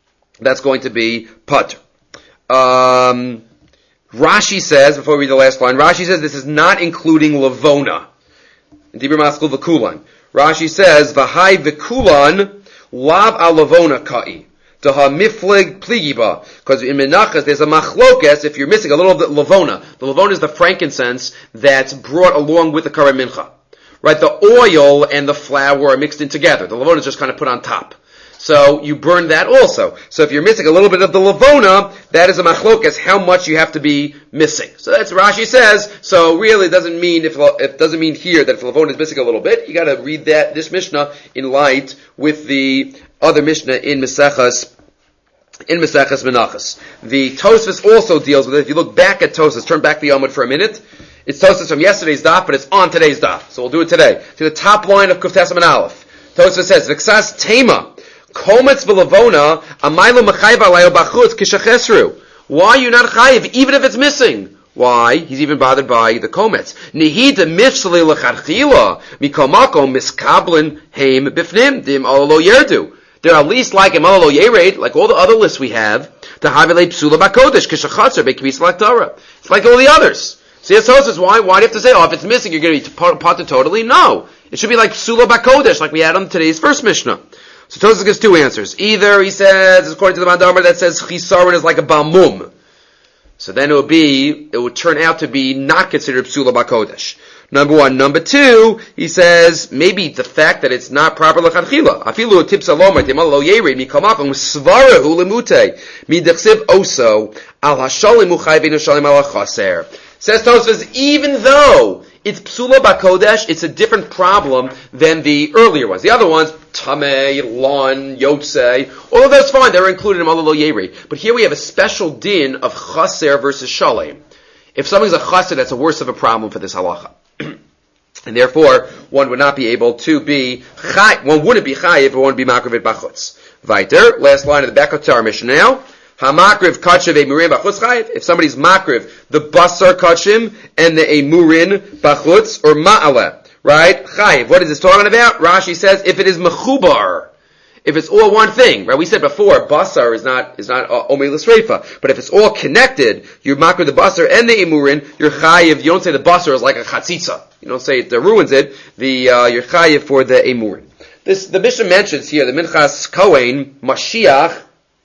Speaker 1: pater. Rashi says, before we read the last line, Rashi says this is not including Lavona. In Dibur Maskul V'kulan. Rashi says, V'hai V'kulan lav al Lavona ka'i. Taha miflig pligiba. Because in Menachas there's a machlokes if you're missing a little of the Lavona. The Lavona is the frankincense that's brought along with the Karban Mincha. Right? The oil and the flour are mixed in together. The Lavona is just kind of put on top. So you burn that also. So if you're missing a little bit of the Lavona, that is a machlokas, how much you have to be missing. So that's what Rashi says. So really it doesn't mean it doesn't mean here that if Lavona is missing a little bit, you gotta read this Mishnah in light with the other Mishnah in Mesechas Menachas. The Tosfos also deals with it. If you look back at Tosfos, turn back the Yomud for a minute. It's Tosfos from yesterday's daf, but it's on today's daf. So we'll do it today. To the top line of Kuf Tesam and Aleph. Tosfos says, V'ksas Tema. Kometz v'Lavona, amaylo mechayiv alayo bachutz kishachesru. Why are you not chayiv, even if it's missing? Why? He's even bothered by the kometz. Nehida mifsali lecharchila, mikomako miskablin heim bifnim, dim alalo yerdu. They're at least like him alalo yered, like all the other lists we have, to havile psula bakodesh, kishachatzer, bekvis laktara. It's like all the others. See, it says, why do you have to say, if it's missing, you're going to be potter totally? No. It should be like psula bakodesh, like we had on today's first Mishnah. So Tosfos gives two answers. Either he says, according to the Mandamar, that says chisaron is like a bamum. So then it would turn out to be not considered psula bakodesh. Number one. Number two, he says, maybe the fact that it's not proper l'chadchila. Afilu tips alomar, temal lo yered, mikamachom, svarahu lemute, midechsiv oso, al hashalim uchay v'nu shalim al chaser. Says Tosfos, even though it's psula bakodesh, it's a different problem than the earlier ones. The other ones, tameh, lon, yotze, all of those fine, they're included in malalo yeri. But here we have a special din of chaser versus shalem. If something's a chaser, that's a worse of a problem for this halacha. And therefore, one would not be able to be one wouldn't be chayiv, but one would be makriv bachutz. Weiter, last line of the back of our Mishnah now. Hamakriv katshiv emurin bachutz chayiv. If somebody's makriv the basar kachim and the emurin bachutz or ma'ala, right? Chayiv. What is this talking about? Rashi says if it is mechubar, if it's all one thing, right? We said before basar is not omei l'sreifa, but if it's all connected, you're makriv the basar and the emurin, you're chayiv. You don't say the basar is like a chatzitza. You don't say it ruins it. You're chayiv for the emurin. The Mishnah mentions here the Minchas Kohen Mashiach.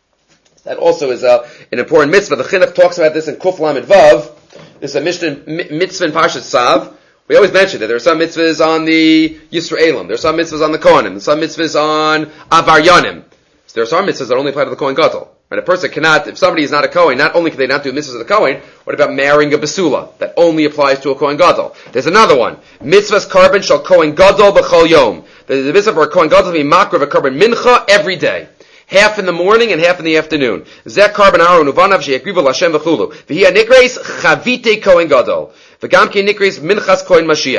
Speaker 1: That also is an important mitzvah. The Chinuch talks about this in Kuf Lamed Vav. This is a mitzvah in Parshat Tzav. We always mention that there are some mitzvahs on the Yisraelim. There are some mitzvahs on the Kohanim. Some mitzvahs on Avaryanim. So there are some mitzvahs that only apply to the Kohen Gadol. Right? A person cannot, if somebody is not a Kohen, not only can they not do mitzvahs of the Kohen, what about marrying a Basula? That only applies to a Kohen Gadol. There's another one. Mitzvahs Karban shall Kohen Gadol b'chol yom. The mitzvah for a Kohen Gadol to be makriv a Karban mincha every day. Half in the morning and half in the afternoon. Zeh Karban Aron uvanav sheyakrivu l'Hashem v'chulu. V'hi nikreis chavite Kohen Gadol. V'gam ki nikreis minchas Kohen Mashiach.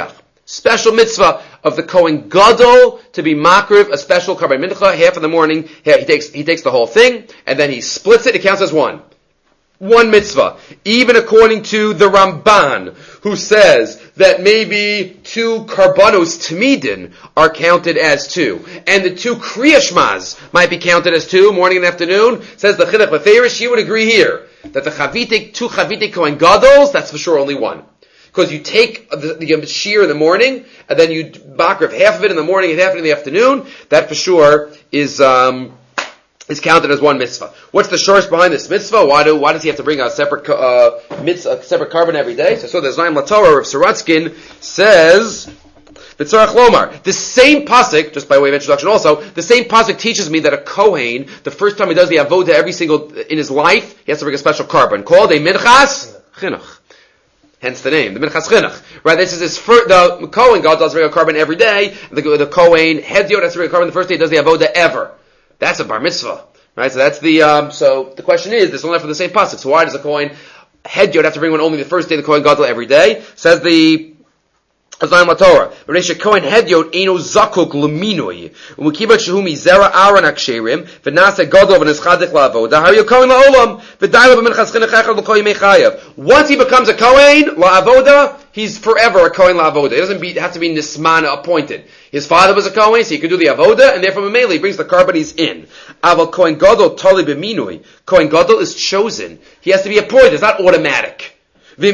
Speaker 1: Special mitzvah of the Kohen Gadol to be makriv a special karban mincha, half in the morning. He takes the whole thing, and then he splits it. It counts as one. One mitzvah. Even according to the Ramban, who says that maybe 2 karbanos tamidin are counted as 2, and the 2 kriyashmas might be counted as 2, morning and afternoon, says the Chinuch Beferish, he would agree here, that the 2 chavite Kohen Gadols, that's for sure only one. Because you take the shear in the morning, and then you makriv half of it in the morning and half of it in the afternoon, that for sure is counted as one mitzvah. What's the shorsh behind this mitzvah? Why does he have to bring a separate separate carbon every day? So there's Naim Latorah of Saratskin says, B'tzarach Lomar. The same pasuk, just by way of introduction also, the same pasuk teaches me that a Kohen, the first time he does the avodah in his life, he has to bring a special carbon called a minchas chinuch. Hence the name, the minchas chinuch. Right? This is the Kohen God does bring a carbon every day. The Kohen Hediot has to bring a carbon the first day he does the avodah ever. That's a bar mitzvah, right? So that's so the question is, this is only from the same pasuk. So why does a Kohen Hediot have to bring one only the first day, the Kohen Gadol every day? Says the Azayim LaTorah, Reisha Kohen Hediot Eino Zakuk Luminoi, Ukibat Shehumi Zera Aaron Aksherim, V'nasa Gadol V'neschadik La'avoda, Haryo Kohen La'olam, V'dayla B'minchas Chinuch Echad L'Kohen Mechayev. Once he becomes a Kohen La'avoda, he's forever a Kohen La'avoda. He doesn't have to be Nismana appointed. His father was a Kohen, so he could do the Avoda, and therefore Mamela, he brings the carbon, he's in. Aval Kohen Gadol Toli B'minoi. Kohen Gadol is chosen. He has to be appointed. It's not automatic. He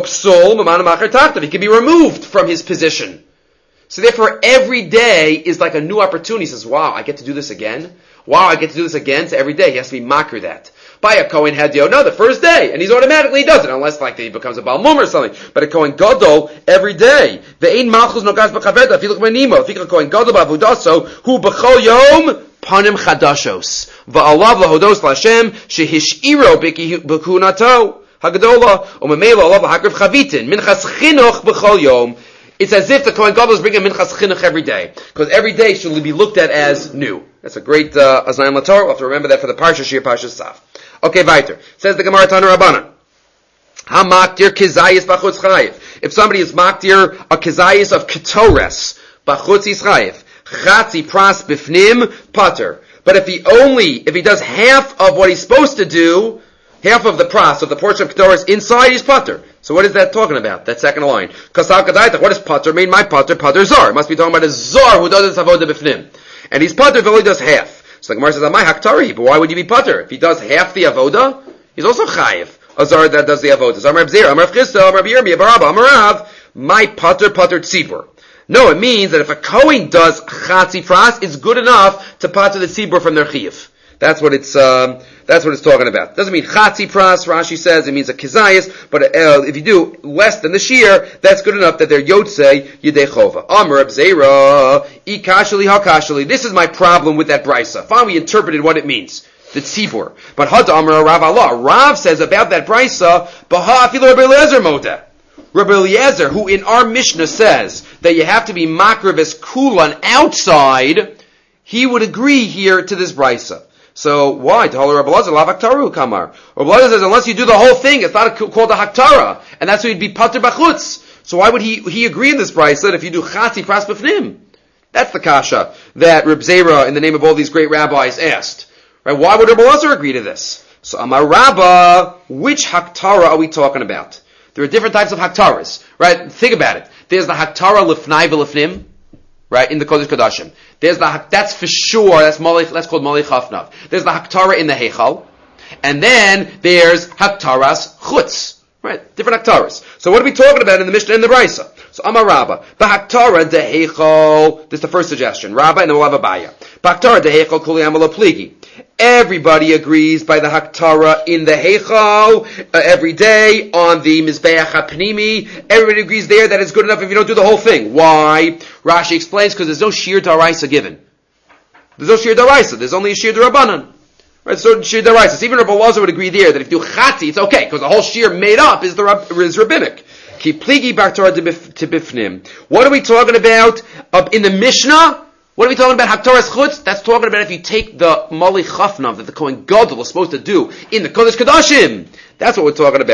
Speaker 1: can be removed from his position. So therefore, every day is like a new opportunity. He says, wow, I get to do this again? Wow, I get to do this again? So every day he has to be makir that. By a Kohen Hediot, no, the first day, and he's automatically does it, unless like he becomes a Baal Mum or something. But a Kohen Gadol, every day. Ve'ein malchus nogas b'chaverta, afiluk menimo, afiluk Kohen Gadol b'avodaso, hu b'chol yom, panim chadashos. Va'alav lahodos l'Hashem, shehishiro b'kunato. Hagadola, Omamela, Allah, Hakrav Chavitin, Minchas Chinuch B'chol Yom. It's as if the Kohen Gadol is bringing Minchas Chinuch every day. Because every day should be looked at as new. That's a great, Azayim LaTorah. We'll have to remember that for the Parsha Shir Parsha Saf. Okay, weiter. Says the Gemara Tana Rabbana. Ha-maktir kizayis b'chutz chayiv. If somebody is maktir a kizayis of ketores, b'chutz chayiv. Chatzi pras b'fnim, pater. But if he does half of what he's supposed to do, half of the pras, of the portion of Ketores inside, is pater. So what is that talking about? That second line. Kasal Kadaita, what does pater mean? My pater zar. It must be talking about a zar who does this avodah b'fnim. And he's pater if he only does half. So the Gemara says, my haktari, but why would you be pater? If he does half the avodah, he's also chayiv. A zar that does the avodah. Zar Reb Zera, Reb Chisda, Reb Yirmiyah, Barabba, Rav, my pater tzibur. No, it means that if a Kohen does chatzi pras, it's good enough to pater the tzibur from their chiyuv. That's what it's talking about. Doesn't mean chatzi pras, Rashi says, it means a kizayis, but if you do less than the shear, that's good enough that they're yotzei yidei chova. Amar Reb Zera, ikashali hakashali. This is my problem with that brisa. Finally, we interpreted what it means. The tzibur. But Hada Amar Rav Allah. Rav says about that brisa, Baha afilu Rabbi Eliezer modeh. Rabbi Eliezer, who in our Mishnah says that you have to be makriv as kulan outside, he would agree here to this brisa. So why? Rabbi Eliezer, la haktaru kamar. Rabbi Eliezer says unless you do the whole thing, it's not called a haktara, and that's why he'd be pater b'chutz. So why would he agree in this brisa that if you do chatzi pras b'fnim? That's the kasha that Reb Zera, in the name of all these great rabbis, asked. Right? Why would Rabbi Eliezer agree to this? So Amar Rabba, which haktara are we talking about? There are different types of haktaras, right? Think about it. There's the haktara lifnai v'lifnim, right, in the Kodesh Kodashim. There's that's for sure, that's called Malei Chafnav. There's the haktara in the Heichal, and then there's haktaras chutz, right? Different haktaras. So what are we talking about in the Mishnah and the Brisa? So Amar Rabba, b'haktara de Heichal, this is the first suggestion, Rabba, and then we'll have Abaya. B'haktara de Heichal kuli amala pligi. Everybody agrees by the haktara in the Heichal every day on the Mizbeach HaPnimi. Everybody agrees there that it's good enough if you don't do the whole thing. Why? Rashi explains because there's no shir daraisa given. There's no shir daraisa. There's only a shir darabanan. Right? So shir daraisa. So even Rabbi Elazar would agree there that if you do chatzi, it's okay because the whole shir made up is rabbinic. Ki pligi baktara to bifnim. What are we talking about in the Mishnah? What are we talking about? Haktaras chutz? That's talking about if you take the Malei Chafnav that the Kohen Gadol was supposed to do in the Kodesh Kodashim. That's what we're talking about.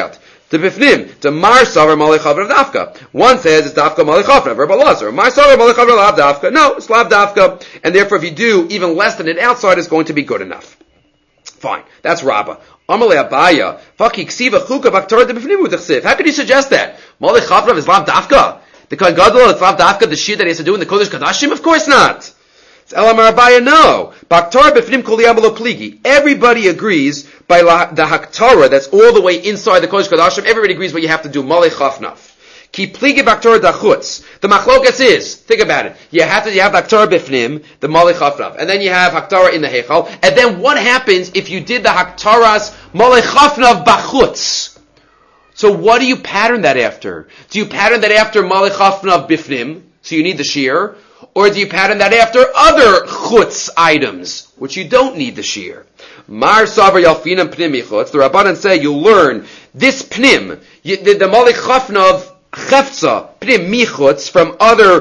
Speaker 1: The bifnim, the mar savar malei chavrav dafka. One says it's dafka malei chavrav, Rabbi Lazar. Mar savar malei chavrav lav dafka. No, it's lav dafka. And therefore if you do even less than it outside, it's going to be good enough. Fine. That's Rabbah. Amalei Abaya. Faki ksiva chuka baktar de bifnim udachsiv. How could you suggest that? Malei chavrav is lav dafka. The Kohen Gadol is lav dafka, the shir that he has to do in the Kodesh Kadashim? Of course not. It's Elamar Abaya, no. Baktar bifnim kol yamalo pligi. Everybody agrees by the Haktara, that's all the way inside the Kodesh Kadashim, everybody agrees what you have to do. Malei chafnaf. Ki pligi baktar dachutz. The machlokas is, think about it, you have Haktara bifnim, the Malei chafnaf, and then you have Haktara in the Heichal, and then what happens if you did the Haktaras Malei chafnaf bachutz? So what do you pattern that after? Do you pattern that after Malei chafnaf bifnim, so you need the shear? Or do you pattern that after other chutz items, which you don't need the shear? Mar savar yalfinam pnim michutz. The Rabbanan say you learn this pnim, the Malei chafnav chefza pnim michutz from other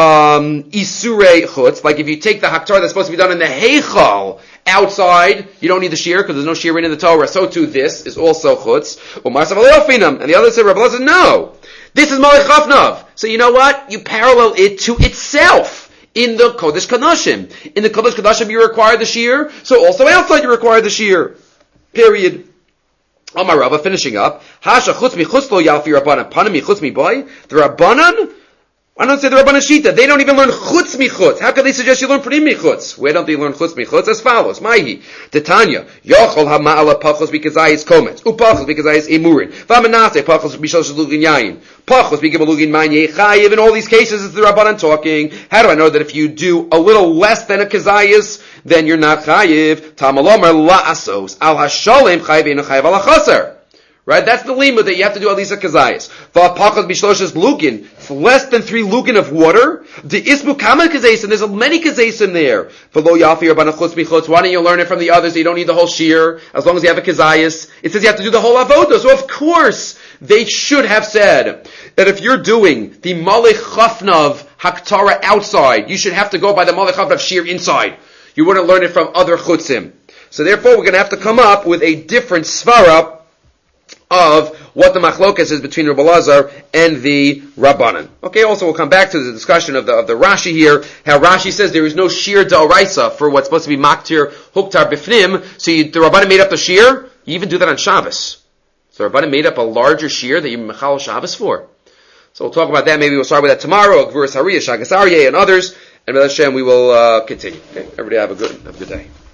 Speaker 1: isurei chutz. Like if you take the haktar that's supposed to be done in the heichal outside, you don't need the shear because there's no shear in the Torah. So too this is also chutz. Mar savar yalfinam, and the other said, Rabbi says no. This is Malei chafnav. So you know what? You parallel it to itself. In the Kodesh Kadashim. In the Kodesh Kadashim you require the shear, so also outside you require the shear. Period. Amar Rabba, finishing up. Hasha chutz mi chutz lo yalfi Rabbanan. Pana mi chutz mi boy. The Rabbanan? Why don't say the Rabbanan Shita? They don't even learn chutz mi chutz. How could they suggest you learn prim mi chutz? Where don't they learn chutz mi chutz? As follows. Maihi. Titanya. Yochol ha-ma'ala pachos b'kazayis komets. Upachos b'kazayis emurin. V'amanase pachos b'shosh lugin yayin. Pachos b'kibalugin mayin yechayiv. In all these cases, it's the Rabbanan talking. How do I know that if you do a little less than a kazayis, then you're not chayiv? Tamalomer la'asos. Al ha-sholem chayiv eno chayiv al ha-chaser. Right? That's the limud that you have to do at least a kazayis. V'apachos b'shloshes lugin. It's less than 3 lugin of water. The isbu kama kazayis, and there's many kazayis in there. V'lo yafi rabbanan chutz michutz. Why don't you learn it from the others? So you don't need the whole shear, as long as you have a kazayis. It says you have to do the whole avodah. So of course, they should have said that if you're doing the Malei chafnav haktara outside, you should have to go by the Malei chafnav shear inside. You wouldn't learn it from other chutzim. So therefore, we're going to have to come up with a different svara of what the machlokas is between Rabbi Lazar and the Rabbanan. Okay, also we'll come back to the discussion of the Rashi here, how Rashi says there is no shear d'oraisa for what's supposed to be maktir huktar bifnim, so the Rabbanan made up the shear, you even do that on Shabbos. So the Rabbanan made up a larger shear that you mechal Shabbos for. So we'll talk about that, maybe we'll start with that tomorrow, Gvuras Hariyah, Shagas Aryeh, and others, and B'ez Hashem we will continue. Okay, everybody have a good day.